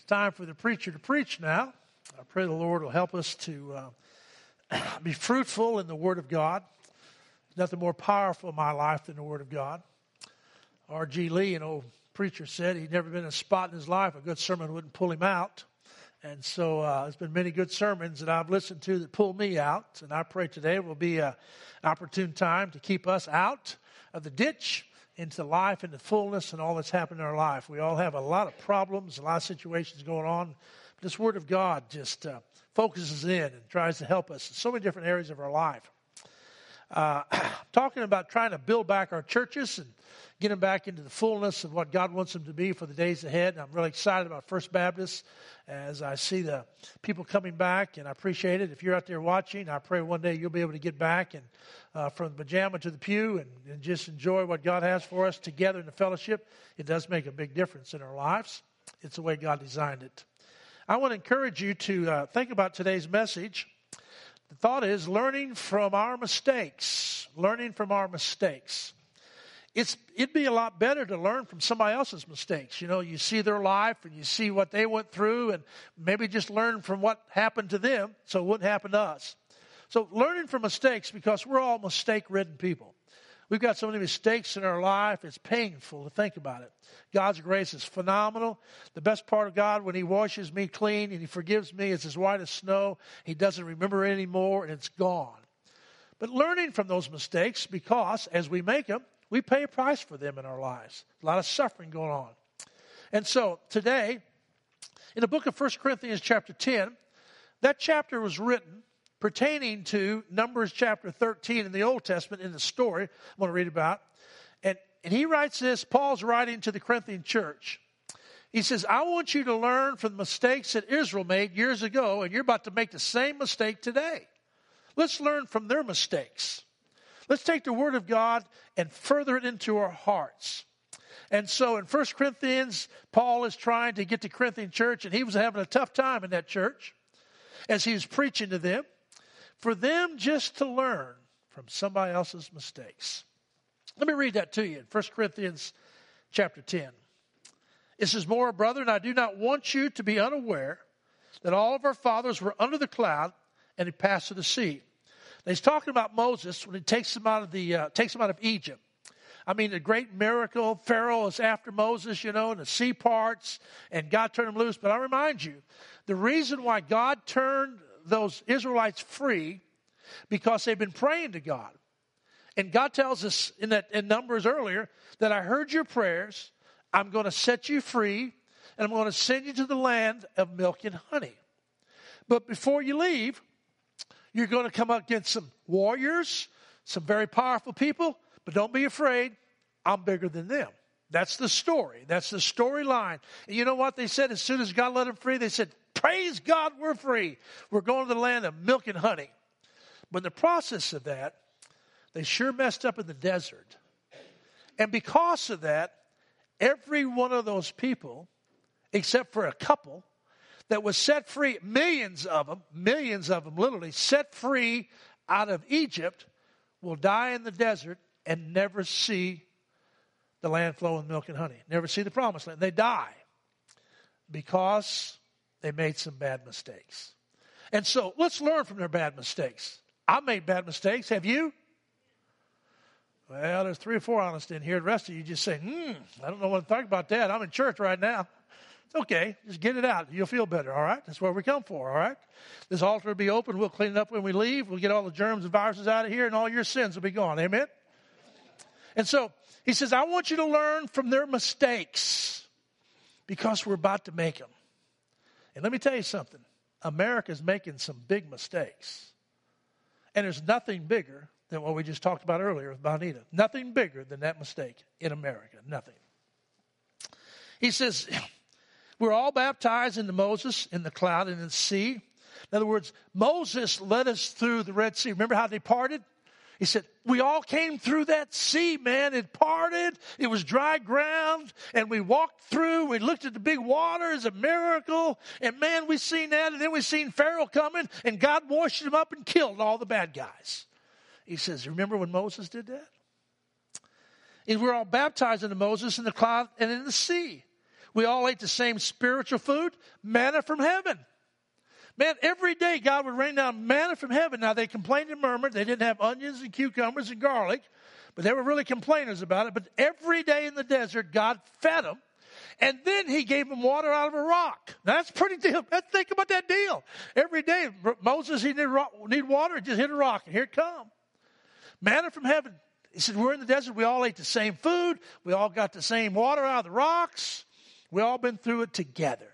It's time for the preacher to preach now. I pray the Lord will help us to be fruitful in the Word of God. There's nothing more powerful in my life than the Word of God. R.G. Lee, an old preacher, said he'd never been in a spot in his life a good sermon wouldn't pull him out. And so there's been many good sermons that I've listened to that pull me out. And I pray today will be an opportune time to keep us out of the ditch into life and the fullness and all that's happened in our life. We all have a lot of problems, a lot of situations going on. But this Word of God just focuses in and tries to help us in so many different areas of our life. Talking about trying to build back our churches and get them back into the fullness of what God wants them to be for the days ahead. And I'm really excited about First Baptist as I see the people coming back, and I appreciate it. If you're out there watching, I pray one day you'll be able to get back and from the pajama to the pew and just enjoy what God has for us together in the fellowship. It does make a big difference in our lives. It's the way God designed it. I want to encourage you to think about today's message. The thought is learning from our mistakes. Learning from our mistakes. It'd be a lot better to learn from somebody else's mistakes. You know, you see their life and you see what they went through and maybe just learn from what happened to them so it wouldn't happen to us. So learning from mistakes, because we're all mistake-ridden people. We've got so many mistakes in our life, it's painful to think about it. God's grace is phenomenal. The best part of God, when He washes me clean and He forgives me, it's as white as snow. He doesn't remember it anymore and it's gone. But learning from those mistakes, because as we make them, we pay a price for them in our lives. A lot of suffering going on. And so today, in the book of 1 Corinthians chapter 10, that chapter was written pertaining to Numbers chapter 13 in the Old Testament in the story I want to read about. And he writes this, Paul's writing to the Corinthian church. He says, I want you to learn from the mistakes that Israel made years ago, and you're about to make the same mistake today. Let's learn from their mistakes. Let's take the Word of God and further it into our hearts. And so in 1 Corinthians, Paul is trying to get the Corinthian church, and he was having a tough time in that church as he was preaching to them, for them just to learn from somebody else's mistakes. Let me read that to you in 1 Corinthians chapter 10. It says, Moreover, brethren, I do not want you to be unaware that all of our fathers were under the cloud, and he passed through the sea. Now, he's talking about Moses when he takes him out of Egypt. I mean, the great miracle, Pharaoh is after Moses, and the sea parts, and God turned him loose. But I remind you, the reason why God turned those Israelites free, because they've been praying to God. And God tells us in Numbers earlier that I heard your prayers, I'm going to set you free, and I'm going to send you to the land of milk and honey. But before you leave, you're going to come up against some warriors, some very powerful people, but don't be afraid. I'm bigger than them. That's the story. That's the storyline. And you know what they said as soon as God let them free? They said, praise God, we're free. We're going to the land of milk and honey. But in the process of that, they sure messed up in the desert. And because of that, every one of those people, except for a couple, that was set free, millions of them literally set free out of Egypt, will die in the desert and never see the land flowing with milk and honey. Never see the promised land. They die because they made some bad mistakes. And so let's learn from their bad mistakes. I've made bad mistakes. Have you? Well, there's 3 or 4 honest in here. The rest of you just say, I don't know what to talk about that. I'm in church right now. It's okay. Just get it out. You'll feel better, all right? That's what we come for, all right? This altar will be open. We'll clean it up when we leave. We'll get all the germs and viruses out of here, and all your sins will be gone. Amen? And so he says, I want you to learn from their mistakes because we're about to make them. And let me tell you something. America's making some big mistakes. And there's nothing bigger than what we just talked about earlier with Bonita. Nothing bigger than that mistake in America. Nothing. He says, we're all baptized into Moses in the cloud and in the sea. In other words, Moses led us through the Red Sea. Remember how they parted? He said, we all came through that sea, man. It parted. It was dry ground. And we walked through. We looked at the big water as a miracle. And man, we seen that. And then we seen Pharaoh coming. And God washed him up and killed all the bad guys. He says, remember when Moses did that? And we're all baptized into Moses in the cloud and in the sea. We all ate the same spiritual food, manna from heaven. Man, every day God would rain down manna from heaven. Now, they complained and murmured. They didn't have onions and cucumbers and garlic, but they were really complainers about it. But every day in the desert, God fed them. And then he gave them water out of a rock. Now, that's pretty deal. Think about that deal. Every day, Moses, he need water, just hit a rock, and here it comes. Manna from heaven. He said, we're in the desert. We all ate the same food. We all got the same water out of the rocks. We all been through it together.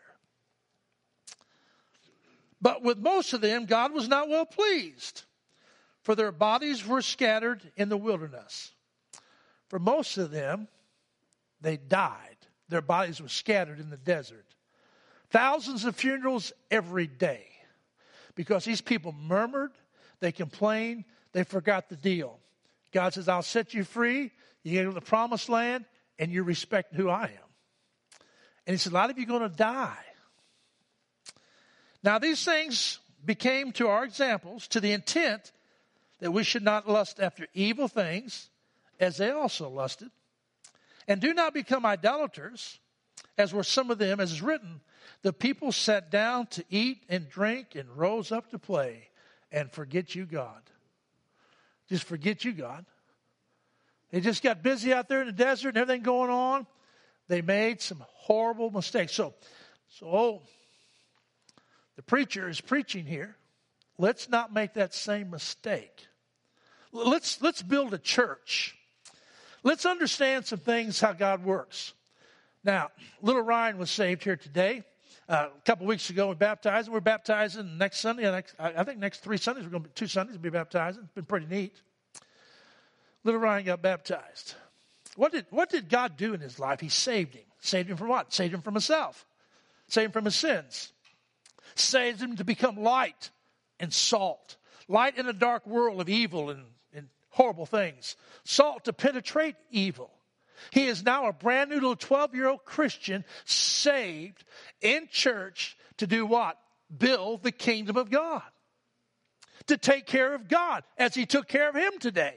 But with most of them, God was not well pleased, for their bodies were scattered in the wilderness. For most of them, they died. Their bodies were scattered in the desert. Thousands of funerals every day, because these people murmured, they complained, they forgot the deal. God says, I'll set you free, you get to the promised land, and you respect who I am. And he said, a lot of you are going to die. Now, these things became to our examples to the intent that we should not lust after evil things, as they also lusted. And do not become idolaters, as were some of them, as is written, the people sat down to eat and drink and rose up to play and forget you, God. Just forget you, God. They just got busy out there in the desert and everything going on. They made some horrible mistakes. So the preacher is preaching here. Let's not make that same mistake. Let's build a church. Let's understand some things, how God works. Now, little Ryan was saved here today. A couple weeks ago, we baptized him. We're baptizing next Sunday. I think next 3 Sundays, we're going to be 2 Sundays we'll be baptizing. It's been pretty neat. Little Ryan got baptized. What did God do in his life? He saved him. Saved him from what? Saved him from himself. Saved him from his sins. Saved him to become light and salt. Light in a dark world of evil and horrible things. Salt to penetrate evil. He is now a brand new little 12-year-old Christian saved in church to do what? Build the kingdom of God. To take care of God as he took care of him today.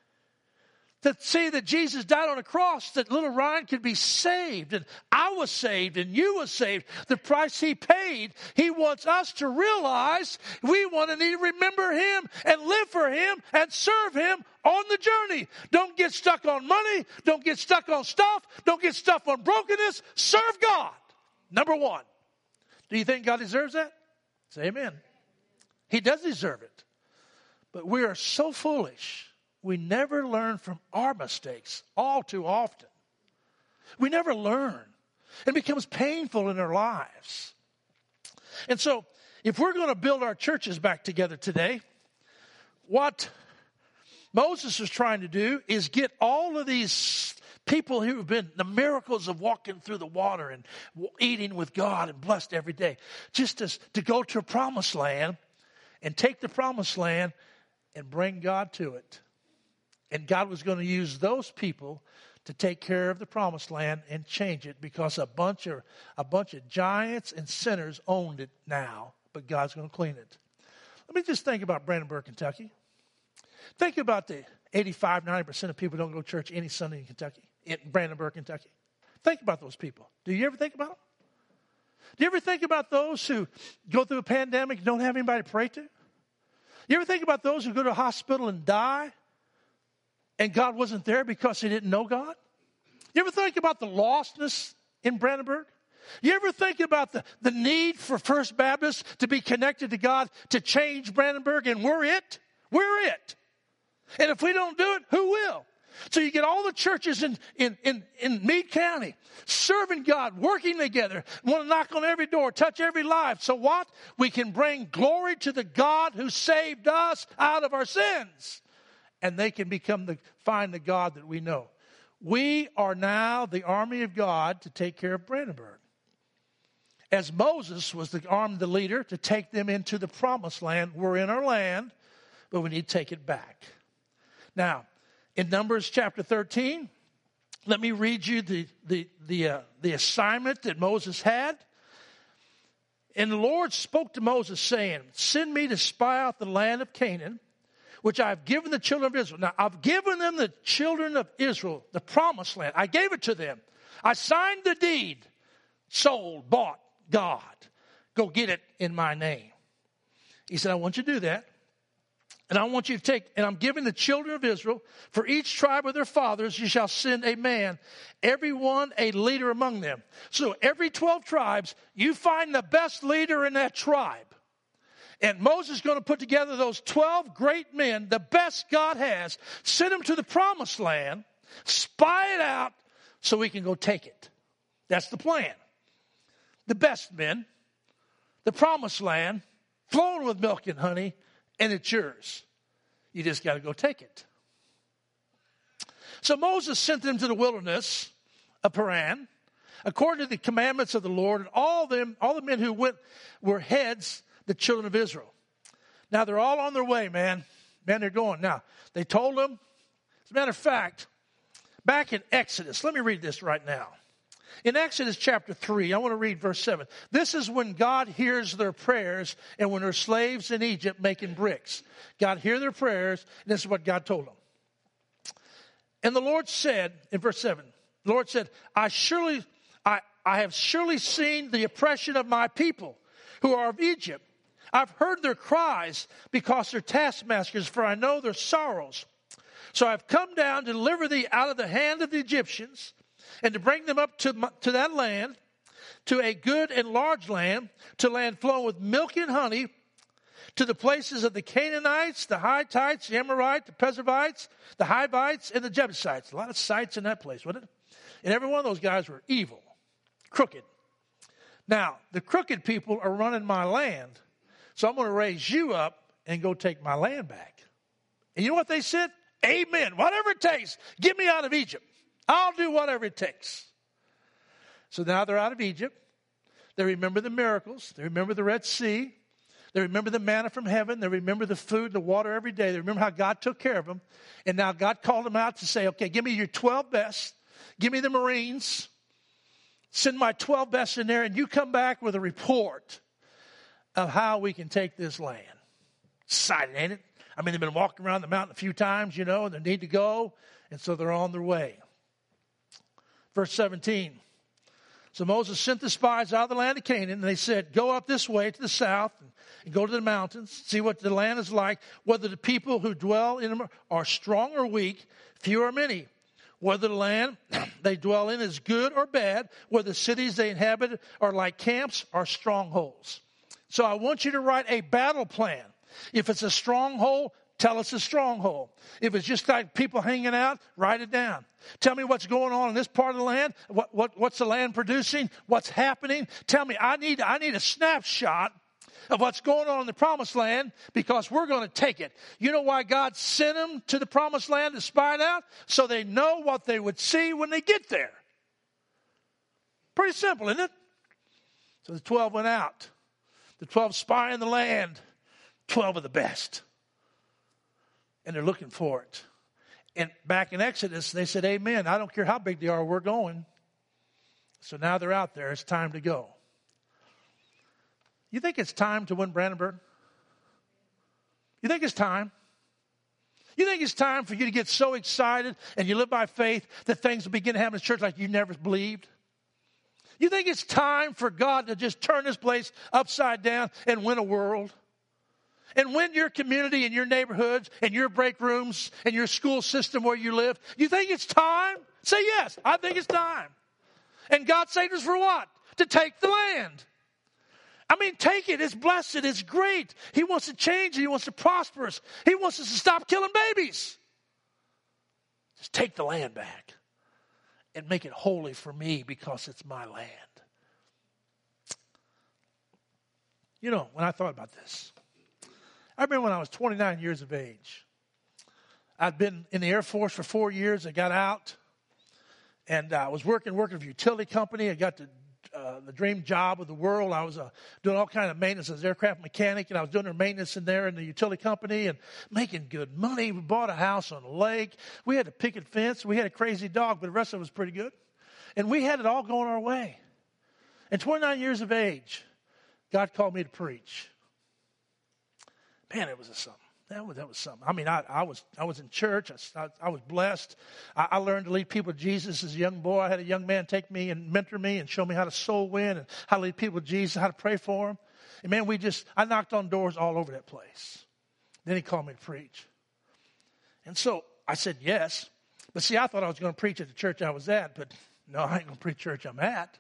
To see that Jesus died on a cross that little Ryan could be saved. And I was saved and you was saved. The price he paid, he wants us to realize we want to need to remember him and live for him and serve him on the journey. Don't get stuck on money. Don't get stuck on stuff. Don't get stuck on brokenness. Serve God. Number one. Do you think God deserves that? Say amen. He does deserve it. But we are so foolish. We never learn from our mistakes all too often. We never learn. It becomes painful in our lives. And so, if we're going to build our churches back together today, what Moses is trying to do is get all of these people who have been the miracles of walking through the water and eating with God and blessed every day, just to go to a promised land and take the promised land and bring God to it. And God was going to use those people to take care of the promised land and change it, because a bunch of giants and sinners owned it now, but God's going to clean it. Let me just think about Brandenburg, Kentucky. Think about the 85-90% of people who don't go to church any Sunday in Kentucky, in Brandenburg, Kentucky. Think about those people. Do you ever think about them? Do you ever think about those who go through a pandemic and don't have anybody to pray to? You ever think about those who go to a hospital and die? And God wasn't there because they didn't know God? You ever think about the lostness in Brandenburg? You ever think about the need for First Baptist to be connected to God to change Brandenburg? And we're it. We're it. And if we don't do it, who will? So you get all the churches in Meade County serving God, working together, want to knock on every door, touch every life. So what? We can bring glory to the God who saved us out of our sins. And they can find the God that we know. We are now the army of God to take care of Brandenburg. As Moses was the leader to take them into the promised land. We're in our land, but we need to take it back. Now, in Numbers chapter 13, let me read you the assignment that Moses had. And the Lord spoke to Moses, saying, send me to spy out the land of Canaan, which I have given the children of Israel. Now, I've given them, the children of Israel, the promised land. I gave it to them. I signed the deed. sold, bought God. Go get it in my name. He said, I want you to do that. And I want you to take, and I'm giving the children of Israel, for each tribe of their fathers, you shall send a man, every one a leader among them. So every 12 tribes, you find the best leader in that tribe. And Moses is going to put together those 12 great men, the best God has, send them to the promised land, spy it out so we can go take it. That's the plan. The best men, the promised land, flowing with milk and honey, and it's yours. You just got to go take it. So Moses sent them to the wilderness of Paran, according to the commandments of the Lord, and all the men who went were heads, the children of Israel. Now they're all on their way, man. Man, they're going. Now, they told them, as a matter of fact, back in Exodus, let me read this right now. In Exodus chapter 3, I want to read verse 7. This is when God hears their prayers and when they're slaves in Egypt making bricks. God heard their prayers, and this is what God told them. And the Lord said, in verse 7, the Lord said, I have surely seen the oppression of my people who are of Egypt. I've heard their cries because they're taskmasters, for I know their sorrows. So I've come down to deliver thee out of the hand of the Egyptians, and to bring them up to that land, to a good and large land, to land flowing with milk and honey, to the places of the Canaanites, the Hittites, the Amorites, the Perizzites, the Hivites, and the Jebusites. A lot of sites in that place, wasn't it? And every one of those guys were evil, crooked. Now, the crooked people are running my land, so I'm going to raise you up and go take my land back. And you know what they said? Amen. Whatever it takes, get me out of Egypt. I'll do whatever it takes. So now they're out of Egypt. They remember the miracles. They remember the Red Sea. They remember the manna from heaven. They remember the food and the water every day. They remember how God took care of them. And now God called them out to say, okay, give me your 12 best. Give me the Marines. Send my 12 best in there, and you come back with a report of how we can take this land. Exciting, ain't it? I mean, they've been walking around the mountain a few times, and they need to go. And so they're on their way. Verse 17. So Moses sent the spies out of the land of Canaan, and they said, go up this way to the south and go to the mountains, see what the land is like, whether the people who dwell in them are strong or weak, few or many, whether the land they dwell in is good or bad, whether the cities they inhabit are like camps or strongholds. So I want you to write a battle plan. If it's a stronghold, tell us a stronghold. If it's just like people hanging out, write it down. Tell me what's going on in this part of the land. What's the land producing? What's happening? Tell me. I need a snapshot of what's going on in the promised land, because we're going to take it. You know why God sent them to the promised land to spy it out? So they know what they would see when they get there. Pretty simple, isn't it? So the 12 went out. The 12 spying the land. 12 of the best. And they're looking for it. And back in Exodus, they said, amen. I don't care how big they are, we're going. So now they're out there. It's time to go. You think it's time to win Brandenburg? You think it's time? You think it's time for you to get so excited and you live by faith that things will begin to happen in church like you never believed? You think it's time for God to just turn this place upside down and win a world? And win your community and your neighborhoods and your break rooms and your school system where you live? You think it's time? Say yes, I think it's time. And God saved us for what? To take the land. I mean, take it. It's blessed. It's great. He wants to change it. He wants to prosper us. He wants us to stop killing babies. Just take the land back and make it holy for me because it's my land. You know, when I thought about this, I remember when I was 29 years of age. I'd been in the Air Force for 4 years. I got out, and I was working for a utility company. I got the dream job of the world. I was doing all kind of maintenance as an aircraft mechanic, and I was doing their maintenance in there in the utility company and making good money. We bought a house on a lake. We had a picket fence. We had a crazy dog, but the rest of it was pretty good. And we had it all going our way. At 29 years of age, God called me to preach. Man, it was something. That was something. I mean, I was in church. I was blessed. I learned to lead people to Jesus as a young boy. I had a young man take me and mentor me and show me how to soul win and how to lead people to Jesus, how to pray for them. And man, I knocked on doors all over that place. Then he called me to preach. And so I said yes. But see, I thought I was going to preach at the church I was at. But no, I ain't going to preach church I'm at.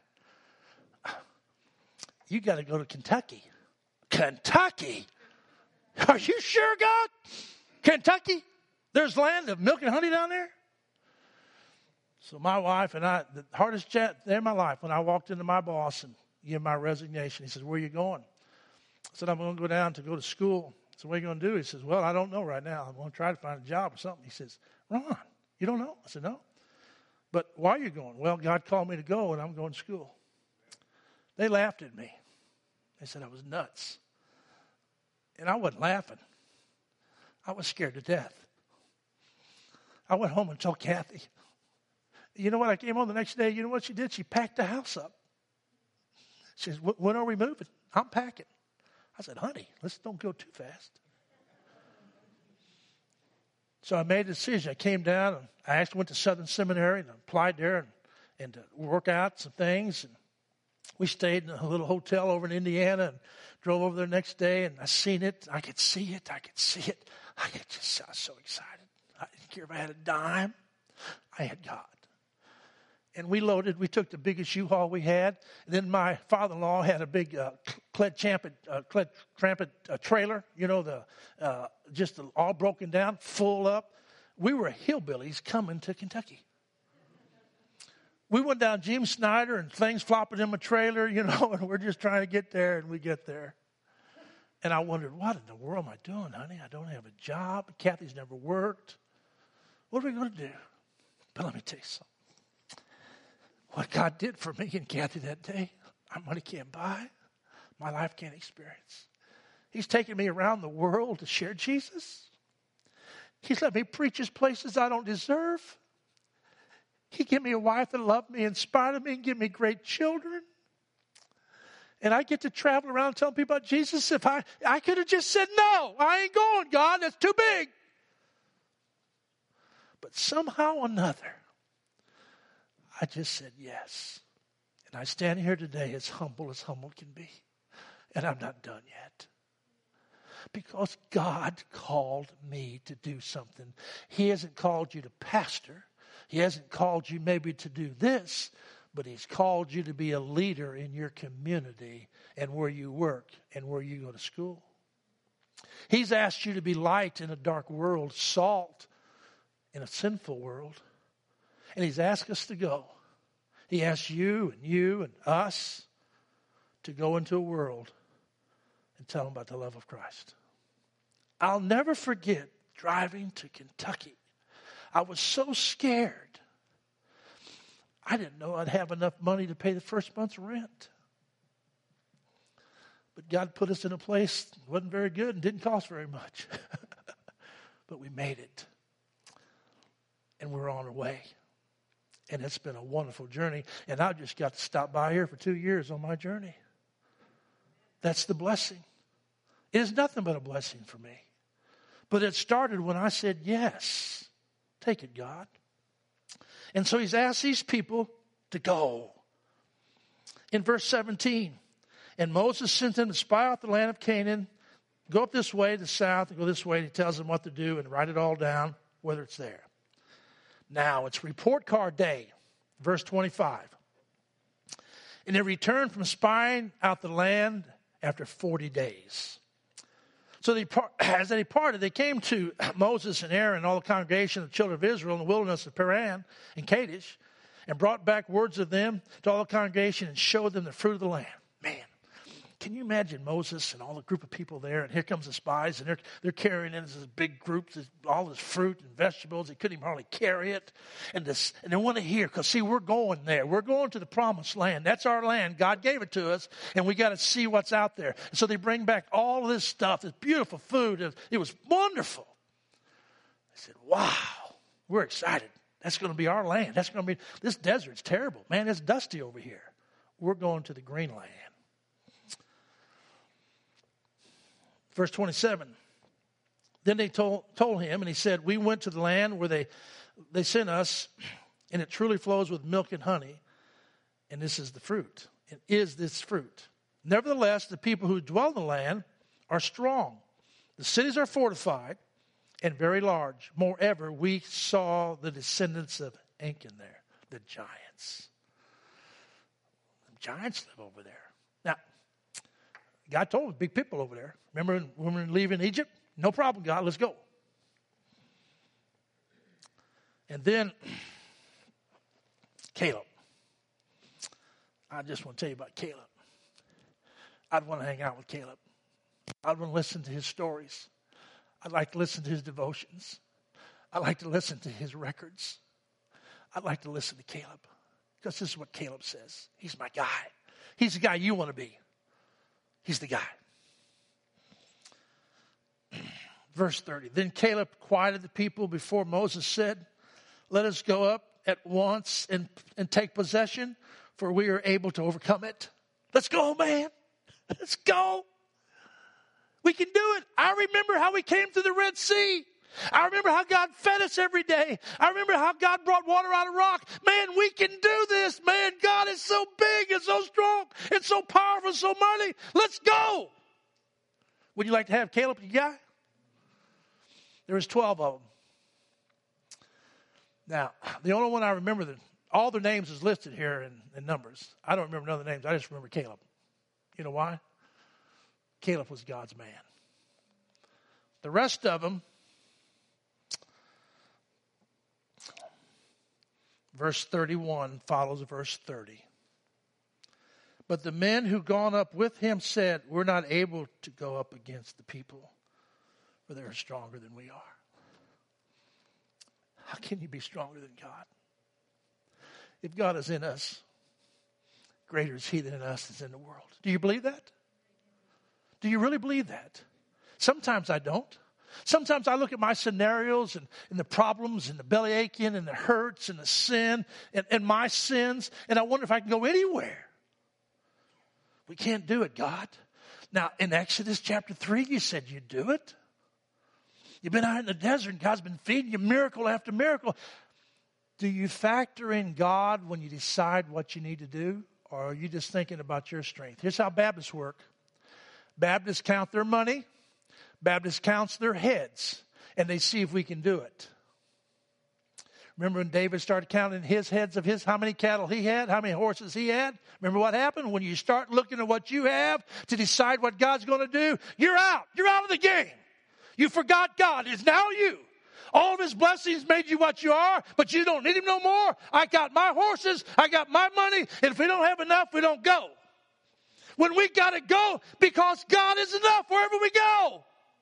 You got to go to Kentucky. Kentucky? Are you sure, God? Kentucky? There's land of milk and honey down there? So my wife and I, the hardest chat there in my life, when I walked into my boss and gave my resignation, he says, where are you going? I said, I'm going to go down to go to school. I said, what are you going to do? He says, well, I don't know right now. I'm going to try to find a job or something. He says, Ron, you don't know? I said, no. But why are you going? Well, God called me to go, and I'm going to school. They laughed at me. They said I was nuts. And I wasn't laughing. I was scared to death. I went home and told Kathy. You know what? I came home the next day. You know what she did? She packed the house up. She says, when are we moving? I'm packing. I said, honey, let's don't go too fast. So I made a decision. I came down and I actually went to Southern Seminary and applied there and to work out some things. And we stayed in a little hotel over in Indiana and drove over there the next day, and I seen it. I could see it. I was so excited. I didn't care if I had a dime. I had God. And we took the biggest U-Haul we had. And then my father-in-law had a big Cled Trampet trailer, just all broken down, full up. We were hillbillies coming to Kentucky. We went down Jim Snyder and things flopping in my trailer, and we're just trying to get there, and we get there. And I wondered, what in the world am I doing, honey? I don't have a job. Kathy's never worked. What are we going to do? But let me tell you something. What God did for me and Kathy that day, our money can't buy. My life can't experience. He's taken me around the world to share Jesus. He's let me preach his places I don't deserve. He gave me a wife that loved me, inspired me, and gave me great children. And I get to travel around telling people about Jesus. If I could have just said, no, I ain't going, God, that's too big. But somehow or another, I just said yes. And I stand here today as humble can be. And I'm not done yet. Because God called me to do something. He hasn't called you to pastor. He hasn't called you maybe to do this, but he's called you to be a leader in your community and where you work and where you go to school. He's asked you to be light in a dark world, salt in a sinful world. And he's asked us to go. He asked you and us to go into a world and tell them about the love of Christ. I'll never forget driving to Kentucky. I was so scared. I didn't know I'd have enough money to pay the first month's rent. But God put us in a place that wasn't very good and didn't cost very much. But we made it. And we're on our way. And it's been a wonderful journey. And I just got to stop by here for 2 years on my journey. That's the blessing. It is nothing but a blessing for me. But it started when I said yes. Take it, God. And so he's asked these people to go. In verse 17, and Moses sent them to spy out the land of Canaan, go up this way to the south, and go this way. And he tells them what to do and write it all down, whether it's there. Now, it's report card day, verse 25. And they returned from spying out the land after 40 days. So as they departed, they came to Moses and Aaron and all the congregation of the children of Israel in the wilderness of Paran and Kadesh, and brought back words of them to all the congregation and showed them the fruit of the land. Man, can you imagine Moses and all the group of people there? And here comes the spies, and they're carrying in this big group, all this fruit and vegetables. They couldn't even hardly carry it. And they want to hear, because see, we're going there. We're going to the promised land. That's our land. God gave it to us, and we got to see what's out there. And so they bring back all this stuff, this beautiful food. It was wonderful. I said, wow, we're excited. That's going to be our land. That's going to be, this desert's terrible. Man, it's dusty over here. We're going to the green land. Verse 27, Then they told him, and he said, we went to the land where they sent us, and it truly flows with milk and honey, and this is the fruit. It is this fruit. Nevertheless, the people who dwell in the land are strong. The cities are fortified and very large. Moreover, we saw the descendants of Achan there, the giants. The giants live over there. Now, God told us, big people over there. Remember when we were leaving Egypt? No problem, God, let's go. And then Caleb. I just want to tell you about Caleb. I'd want to hang out with Caleb. I'd want to listen to his stories. I'd like to listen to his devotions. I'd like to listen to his records. I'd like to listen to Caleb. Because this is what Caleb says. He's my guy. He's the guy you want to be. He's the guy. Verse 30. Then Caleb quieted the people before Moses said, let us go up at once and take possession, for we are able to overcome it. Let's go, man. Let's go. We can do it. I remember how we came through the Red Sea. I remember how God fed us every day. I remember how God brought water out of rock. Man, we can do this. Man, God is so big and so strong and so powerful and so mighty. Let's go. Would you like to have Caleb, your guy? There was 12 of them. Now, the only one I remember, that all their names is listed here in Numbers. I don't remember none of the names. I just remember Caleb. You know why? Caleb was God's man. The rest of them, verse 31 follows verse 30. But the men who gone up with him said, we're not able to go up against the people, for they are stronger than we are. How can you be stronger than God? If God is in us, greater is he than in us is in the world. Do you believe that? Do you really believe that? Sometimes I don't. Sometimes I look at my scenarios and the problems and the belly aching and the hurts and the sin and my sins, and I wonder if I can go anywhere. We can't do it, God. Now, in Exodus chapter 3, you said you'd do it. You've been out in the desert and God's been feeding you miracle after miracle. Do you factor in God when you decide what you need to do? Or are you just thinking about your strength? Here's how Baptists work. Baptists count their money. Baptists counts their heads. And they see if we can do it. Remember when David started counting his heads of how many cattle he had, how many horses he had? Remember what happened? When you start looking at what you have to decide what God's going to do, you're out. You're out of the game. You forgot God. It's now you. All of his blessings made you what you are, but you don't need him no more. I got my horses. I got my money. And if we don't have enough, we don't go. When we got to go because God is enough wherever we go.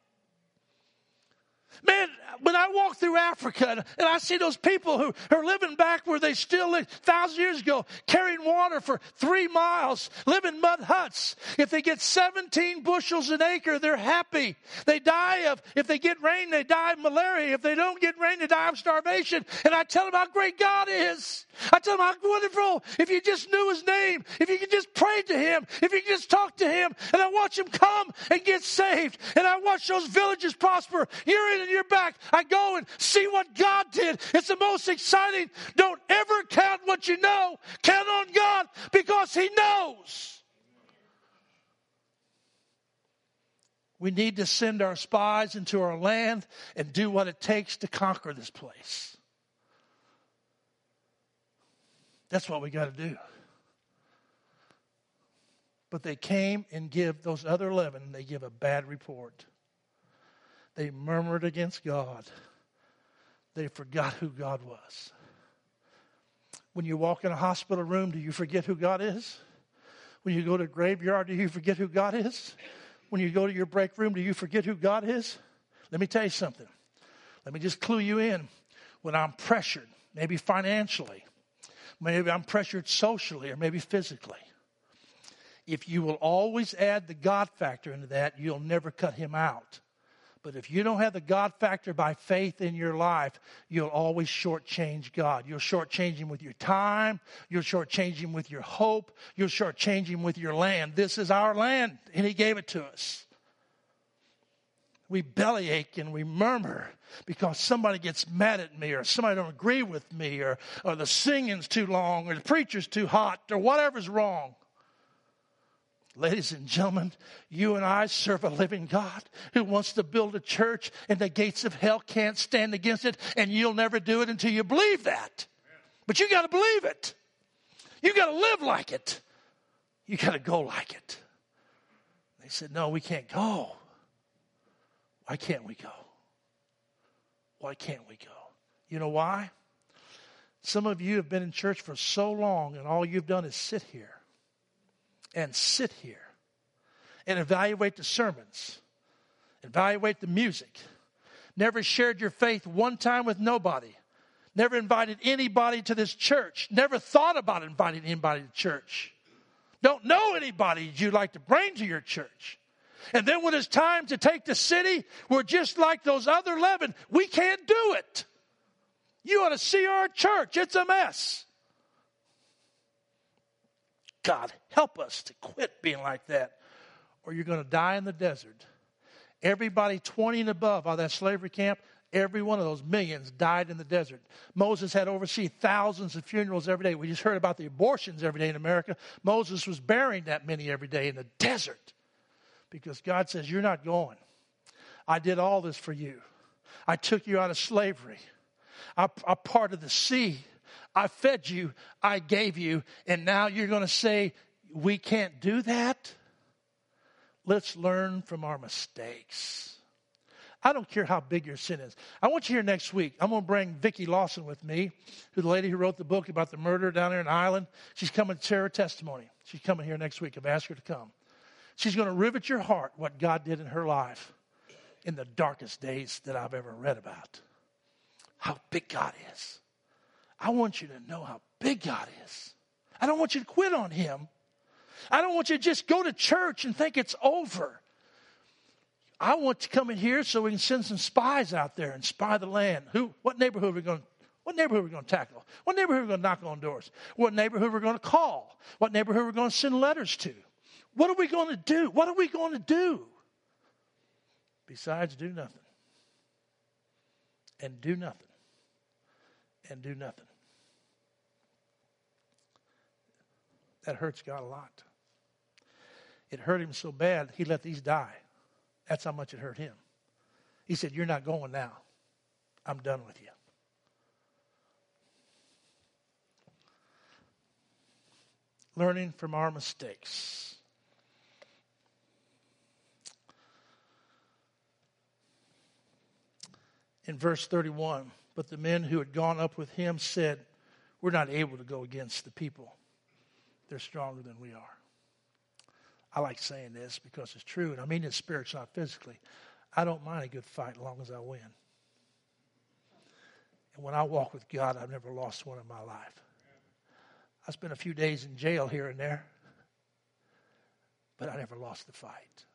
Man, when I walk through Africa and I see those people who are living back where they still lived 1,000 years ago, carrying water for 3 miles, live in mud huts. If they get 17 bushels an acre, they're happy. They die if they get rain, they die of malaria. If they don't get rain, they die of starvation. And I tell them how great God is. I tell them how wonderful. If you just knew his name, if you could just pray to him, if you could just talk to him, and I watch him come and get saved, and I watch those villages prosper. You're in and you're back. I go and see what God did. It's the most exciting. Don't ever count what you know. Count on God because he knows. We need to send our spies into our land and do what it takes to conquer this place. That's what we got to do. But they came and give those other 11, they give a bad report. They murmured against God. They forgot who God was. When you walk in a hospital room, do you forget who God is? When you go to a graveyard, do you forget who God is? When you go to your break room, do you forget who God is? Let me tell you something. Let me just clue you in. When I'm pressured, maybe financially, maybe I'm pressured socially, or maybe physically, if you will always add the God factor into that, you'll never cut him out. But if you don't have the God factor by faith in your life, you'll always shortchange God. You'll shortchange him with your time. You'll shortchange him with your hope. You'll shortchange him with your land. This is our land, and he gave it to us. We bellyache and we murmur because somebody gets mad at me, or somebody don't agree with me, or the singing's too long, or the preacher's too hot, or whatever's wrong. Ladies and gentlemen, you and I serve a living God who wants to build a church, and the gates of hell can't stand against it, and you'll never do it until you believe that. But you got to believe it. You got to live like it. You got to go like it. They said, no, we can't go. Why can't we go? Why can't we go? You know why? Some of you have been in church for so long, and all you've done is sit here and evaluate the sermons, evaluate the music. Never shared your faith one time with nobody. Never invited anybody to this church. Never thought about inviting anybody to church. Don't know anybody you'd like to bring to your church. And then when it's time to take the city, we're just like those other 11. We can't do it. You ought to see our church. It's a mess. God, help us to quit being like that, or you're going to die in the desert. Everybody 20 and above out of that slavery camp, every one of those millions died in the desert. Moses had to oversee thousands of funerals every day. We just heard about the abortions every day in America. Moses was burying that many every day in the desert. Because God says, you're not going. I did all this for you. I took you out of slavery. I parted the sea. I fed you. I gave you. And now you're going to say, we can't do that? Let's learn from our mistakes. I don't care how big your sin is. I want you here next week. I'm going to bring Vicki Lawson with me, who's the lady who wrote the book about the murder down there in Ireland. She's coming to share her testimony. She's coming here next week. I've asked her to come. She's going to rivet your heart what God did in her life in the darkest days that I've ever read about. How big God is. I want you to know how big God is. I don't want you to quit on Him. I don't want you to just go to church and think it's over. I want to come in here so we can send some spies out there and spy the land. What neighborhood are we going to tackle? What neighborhood are we going to knock on doors? What neighborhood are we going to call? What neighborhood are we going to send letters to? What are we going to do? What are we going to do? Besides do nothing. And do nothing. And do nothing. That hurts God a lot. It hurt Him so bad, He let these die. That's how much it hurt Him. He said, you're not going now. I'm done with you. Learning from our mistakes. In verse 31, but the men who had gone up with him said, we're not able to go against the people. They're stronger than we are. I like saying this because it's true, and I mean it spiritually, not physically. I don't mind a good fight as long as I win. And when I walk with God, I've never lost one in my life. I spent a few days in jail here and there, but I never lost the fight.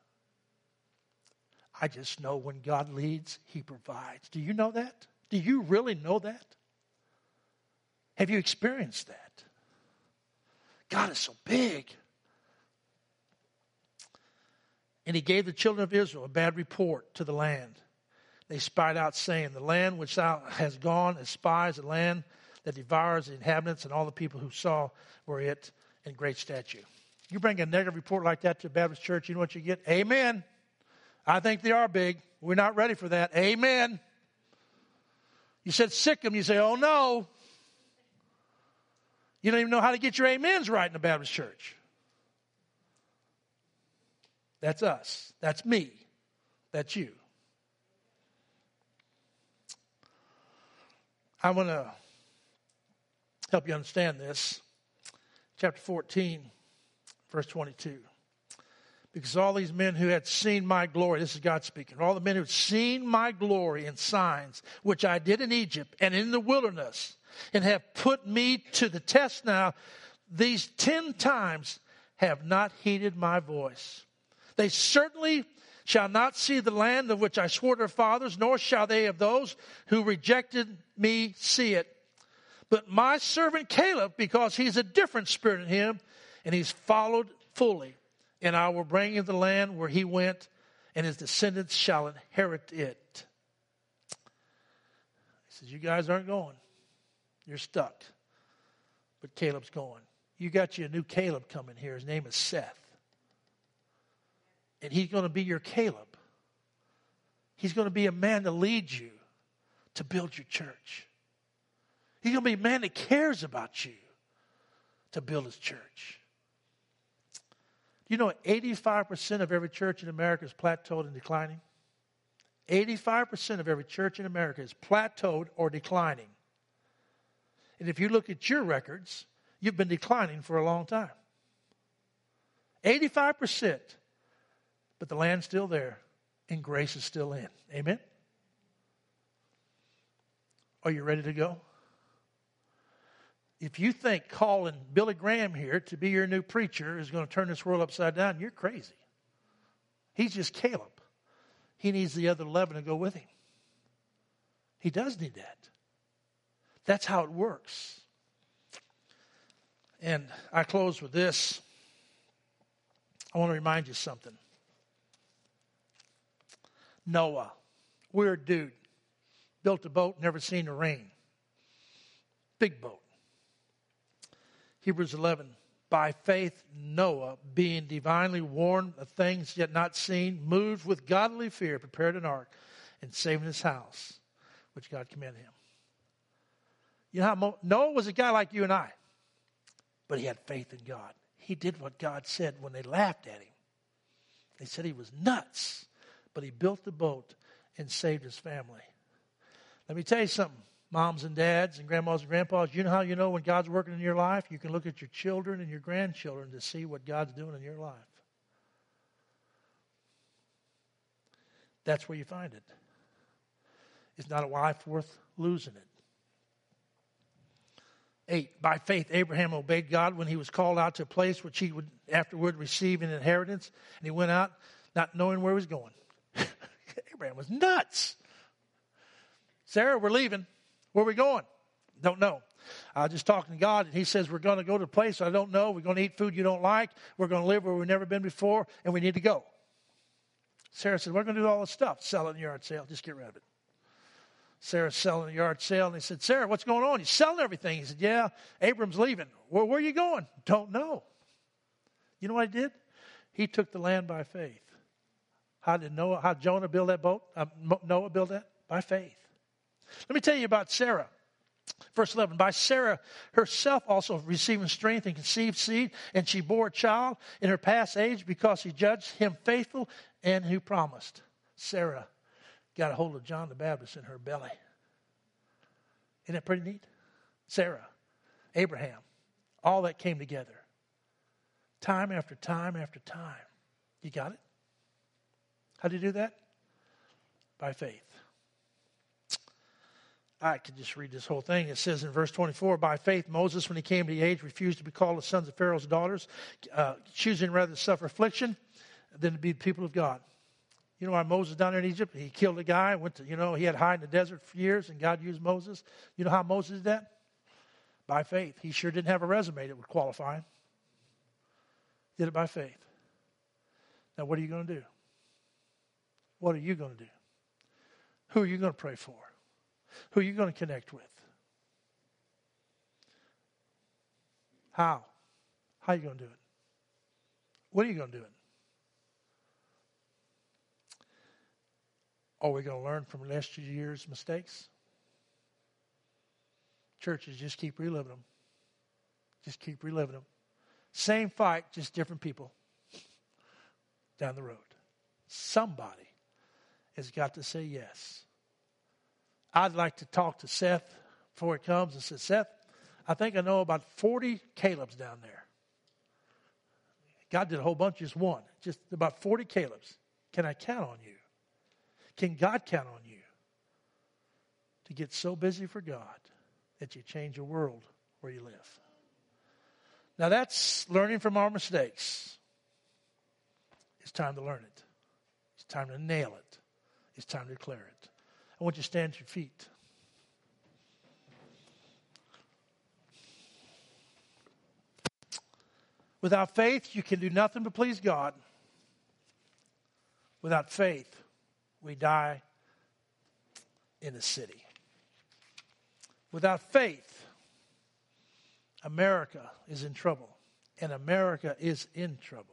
I just know when God leads, He provides. Do you know that? Do you really know that? Have you experienced that? God is so big. And He gave the children of Israel a bad report to the land. They spied out, saying, the land which thou hast gone as spies, a land that devours the inhabitants, and all the people who saw were it in great statue. You bring a negative report like that to a Baptist church, you know what you get? Amen. I think they are big. We're not ready for that. Amen. You said Sikkim, you say, oh no. You don't even know how to get your amens right in a Baptist church. That's us. That's me. That's you. I want to help you understand this. Chapter 14, verse 22. Because all these men who had seen my glory, this is God speaking, all the men who had seen my glory and signs, which I did in Egypt and in the wilderness, and have put me to the test now, these 10 times have not heeded my voice. They certainly shall not see the land of which I swore to their fathers, nor shall they of those who rejected me see it. But my servant Caleb, because he's a different spirit in him, and he's followed fully, and I will bring him to the land where he went, and his descendants shall inherit it. He says, you guys aren't going. You're stuck. But Caleb's going. You got you a new Caleb coming here. His name is Seth. And he's going to be your Caleb. He's going to be a man to lead you to build your church. He's going to be a man that cares about you to build his church. You know, 85% of every church in America is plateaued and declining. 85% of every church in America is plateaued or declining. And if you look at your records, you've been declining for a long time. 85%. But the land's still there and grace is still in. Amen? Are you ready to go? If you think calling Billy Graham here to be your new preacher is going to turn this world upside down, you're crazy. He's just Caleb. He needs the other 11 to go with him. He does need that. That's how it works. And I close with this. I want to remind you something. Noah, weird dude, built a boat, never seen the rain. Big boat. Hebrews 11, by faith Noah, being divinely warned of things yet not seen, moved with godly fear, prepared an ark, and saved his house, which God commanded him. You know how Noah was a guy like you and I, but he had faith in God. He did what God said when they laughed at him. They said he was nuts, but he built the boat and saved his family. Let me tell you something. Moms and dads and grandmas and grandpas, you know how you know when God's working in your life? You can look at your children and your grandchildren to see what God's doing in your life. That's where you find it. It's not a life worth losing it. 8, by faith Abraham obeyed God when he was called out to a place which he would afterward receive an inheritance. And he went out not knowing where he was going. Abraham was nuts. Sarah, we're leaving. Where are we going? Don't know. I was just talking to God, and he says, we're going to go to a place I don't know. We're going to eat food you don't like. We're going to live where we've never been before, and we need to go. Sarah said, we're going to do all this stuff. Sell it in the yard sale. Just get rid of it. Sarah's selling the yard sale, and he said, Sarah, what's going on? He's selling everything. He said, yeah, Abram's leaving. Well, where are you going? Don't know. You know what he did? He took the land by faith. How Jonah build that boat? Noah built that? By faith. Let me tell you about Sarah. Verse 11, by Sarah herself also receiving strength and conceived seed, and she bore a child in her past age because he judged him faithful and who promised. Sarah got a hold of John the Baptist in her belly. Isn't that pretty neat? Sarah, Abraham, all that came together. Time after time after time. You got it? How do you do that? By faith. I could just read this whole thing. It says in verse 24, by faith Moses, when he came to the age, refused to be called the sons of Pharaoh's daughters, choosing rather to suffer affliction than to be the people of God. You know why Moses down there in Egypt? He killed a guy, he had to hide in the desert for years, and God used Moses. You know how Moses did that? By faith. He sure didn't have a resume that would qualify him. Did it by faith. Now what are you going to do? What are you going to do? Who are you going to pray for? Who are you going to connect with? How? How are you going to do it? When are you going to do it? Are we going to learn from last year's mistakes? Churches just keep reliving them. Just keep reliving them. Same fight, just different people down the road. Somebody has got to say yes. I'd like to talk to Seth before he comes and say, Seth, I think I know about 40 Calebs down there. God did a whole bunch, just one. Just about 40 Calebs. Can I count on you? Can God count on you to get so busy for God that you change the world where you live? Now that's learning from our mistakes. It's time to learn it. It's time to nail it. It's time to declare it. I want you to stand to your feet. Without faith, you can do nothing but please God. Without faith, we die in the city. Without faith, America is in trouble. And America is in trouble.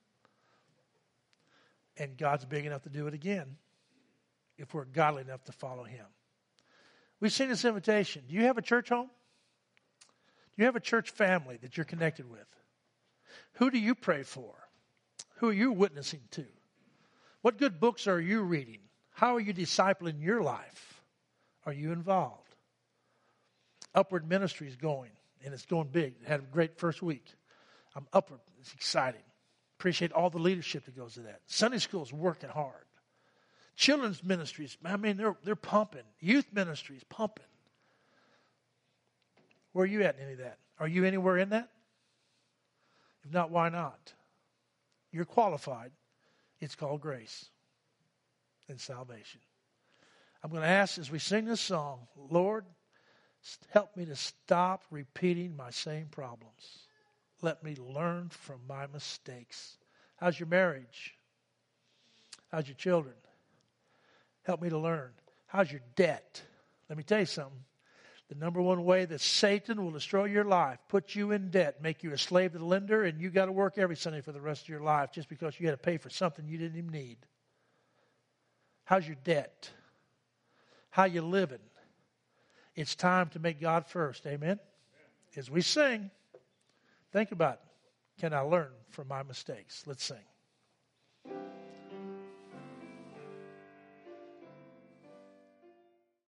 And God's big enough to do it again if we're godly enough to follow him. We've seen this invitation. Do you have a church home? Do you have a church family that you're connected with? Who do you pray for? Who are you witnessing to? What good books are you reading? How are you discipling your life? Are you involved? Upward Ministry is going, and it's going big. It had a great first week. I'm upward. It's exciting. Appreciate all the leadership that goes to that. Sunday school is working hard. Children's ministries, I mean, they're pumping. Youth ministries, pumping. Where are you at in any of that? Are you anywhere in that? If not, why not? You're qualified. It's called grace and salvation. I'm going to ask as we sing this song, Lord, help me to stop repeating my same problems. Let me learn from my mistakes. How's your marriage? How's your children? Help me to learn. How's your debt? Let me tell you something. The number one way that Satan will destroy your life, put you in debt, make you a slave to the lender, and you got to work every Sunday for the rest of your life just because you had to pay for something you didn't even need. How's your debt? How you living? It's time to make God first. Amen? As we sing, think about it. Can I learn from my mistakes? Let's sing.